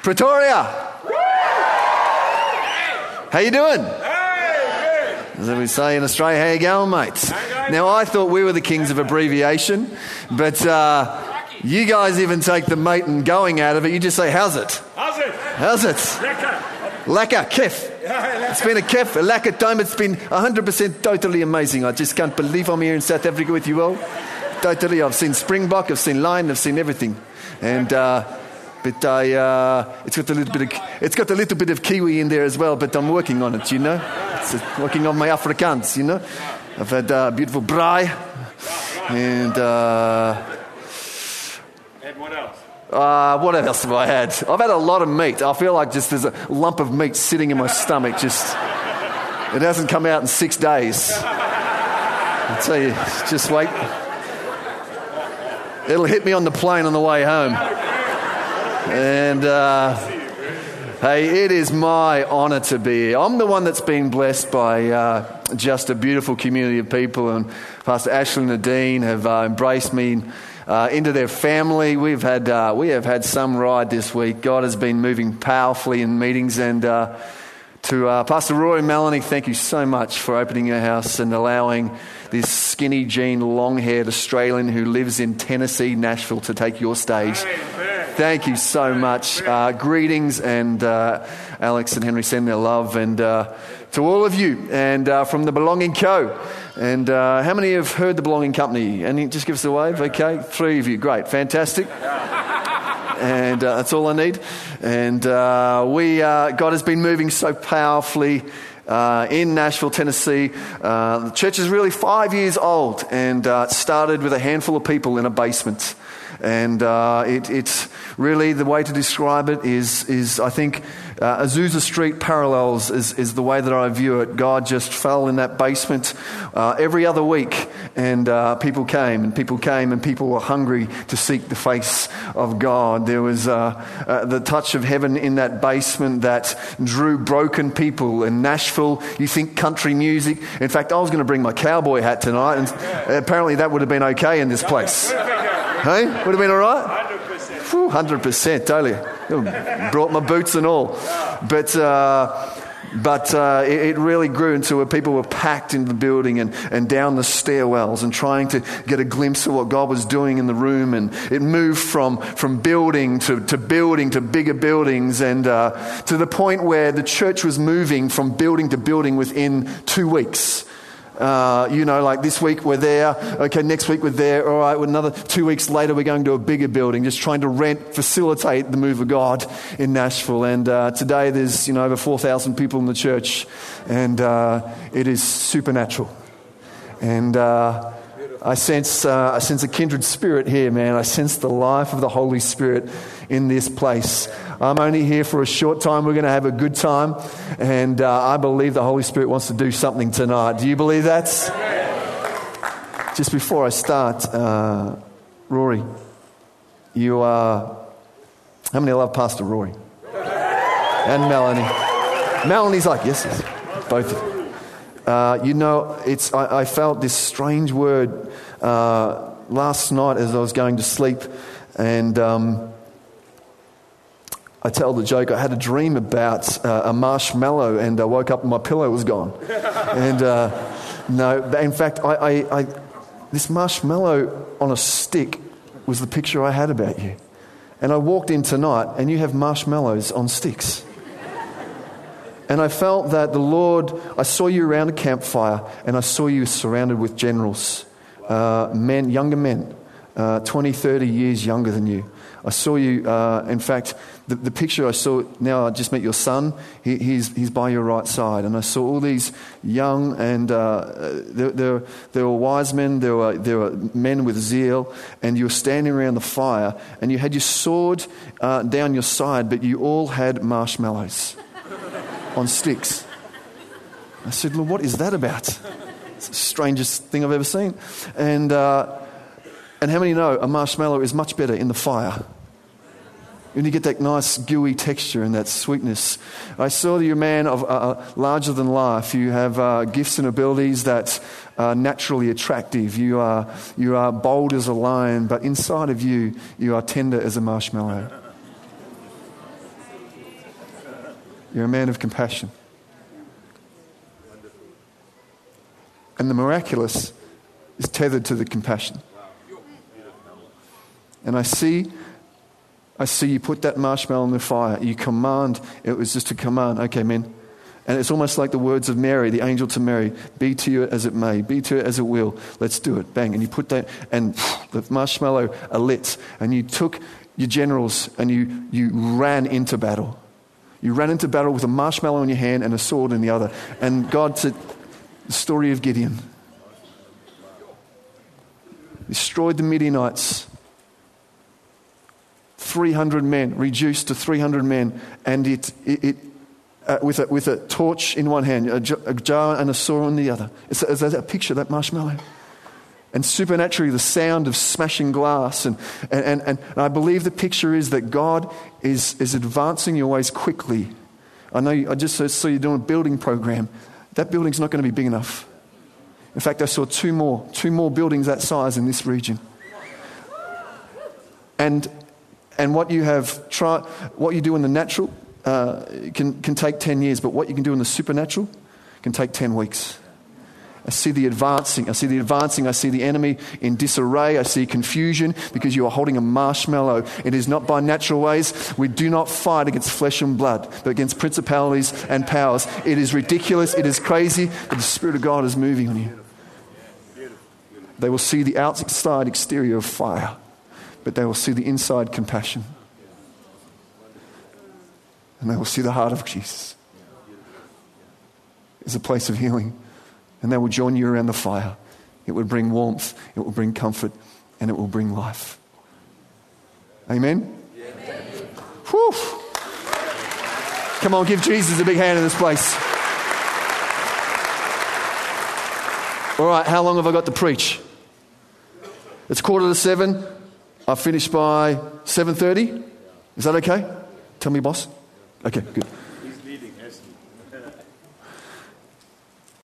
Pretoria. How you doing? As we say in Australia, how you going, mates? Now, I thought we were the kings of abbreviation, but you guys even take the mate and going out of it. You just say, how's it? How's it? Lekker, kef. It's been a kef, a lekker time. It's been 100% totally amazing. I just can't believe I'm here in South Africa with you all. Totally. I've seen Springbok, I've seen Lion, I've seen everything. And it's got a little bit of Kiwi in there as well, but I'm working on it, you know. It's working on my Afrikaans, you know. I've had beautiful braai. And what else? What else have I had? I've had a lot of meat. I feel like just there's a lump of meat sitting in my stomach. It hasn't come out in 6 days. I tell you, just wait. It'll hit me on the plane on the way home. And hey, it is my honor to be here. I'm the one that's been blessed by just a beautiful community of people, and Pastor Ashley and Nadine have embraced me into their family. We have had some ride this week. God has been moving powerfully in meetings, and to Pastor Roy and Melanie, thank you so much for opening your house and allowing this skinny jean, long-haired Australian who lives in Tennessee, Nashville, to take your stage. Thank you so much. Greetings, and Alex and Henry send their love, and to all of you, and from the Belonging Co. And how many have heard the Belonging Company? And just give us a wave, okay? 3 of you, great, fantastic. And that's all I need. And God has been moving so powerfully in Nashville, Tennessee. The church is really 5 years old, and it started with a handful of people in a basement. And it's really, the way to describe it is I think Azusa Street parallels is the way that I view it. God just fell in that basement every other week, and people came, and people were hungry to seek the face of God. There was the touch of heaven in that basement that drew broken people. In Nashville, you think country music. In fact, I was going to bring my cowboy hat tonight, and apparently that would have been okay in this place. Hey? Would have been all right? 100%, totally. Brought my boots and all. But it really grew into where people were packed in the building and down the stairwells and trying to get a glimpse of what God was doing in the room. And it moved from building to building to bigger buildings, and to the point where the church was moving from building to building within 2 weeks. Like this week we're there, okay, next week we're there, all right, another 2 weeks later we're going to a bigger building, just trying to facilitate the move of God in Nashville. And today there's over 4,000 people in the church, and it is supernatural. And I sense a kindred spirit here, man. I sense the life of the Holy Spirit in this place. I'm only here for a short time. We're going to have a good time, and I believe the Holy Spirit wants to do something tonight. Do you believe that? Just before I start, Rory, you are... How many love Pastor Rory? And Melanie. Melanie's like, yes, both of you. I felt this strange word last night as I was going to sleep, and I tell the joke, I had a dream about a marshmallow, and I woke up and my pillow was gone. And no, in fact, I this marshmallow on a stick was the picture I had about you. And I walked in tonight, and you have marshmallows on sticks. And I felt that the Lord, I saw you around a campfire, and I saw you surrounded with generals, men, younger men, 20, 30 years younger than you. I saw you, in fact, the picture I saw, now I just met your son, he's by your right side. And I saw all these young, and there were wise men, there were men with zeal, and you were standing around the fire, and you had your sword down your side, but you all had marshmallows on sticks. I said, Lord, what is that about? It's the strangest thing I've ever seen. And how many know a marshmallow is much better in the fire? When you get that nice gooey texture and that sweetness. I saw that you're a man of larger than life. You have gifts and abilities that are naturally attractive. You are bold as a lion, but inside of you, you are tender as a marshmallow. You're a man of compassion. And the miraculous is tethered to the compassion. And I see you put that marshmallow in the fire. You command. It was just a command. Okay, men. And it's almost like the words of Mary, the angel to Mary. Be to you as it may. Be to it as it will. Let's do it. Bang. And you put that, and the marshmallow lit. And you took your generals and you ran into battle. You ran into battle with a marshmallow in your hand and a sword in the other. And God said, the story of Gideon. Destroyed the Midianites. 300 men, reduced to 300 men. And with a torch in one hand, a jar and a sword in the other. It's a picture, that marshmallow. And supernaturally, the sound of smashing glass. And I believe the picture is that God is advancing your ways quickly. I just saw you doing a building program. That building's not going to be big enough. In fact, I saw two more buildings that size in this region. And what you do in the natural can take 10 years, but what you can do in the supernatural can take 10 weeks. I see the advancing. I see the enemy in disarray. I see confusion because you are holding a marshmallow. It is not by natural ways. We do not fight against flesh and blood, but against principalities and powers. It is ridiculous. It is crazy, but the Spirit of God is moving on you. They will see the outside exterior of fire, but they will see the inside compassion. And they will see the heart of Jesus. It's a place of healing. And they will join you around the fire. It will bring warmth, it will bring comfort, and it will bring life. Amen? Amen. Whew. Come on, give Jesus a big hand in this place. All right, how long have I got to preach? It's 7:15. I'll finish by 7:30. Is that okay? Tell me, boss. Okay, good.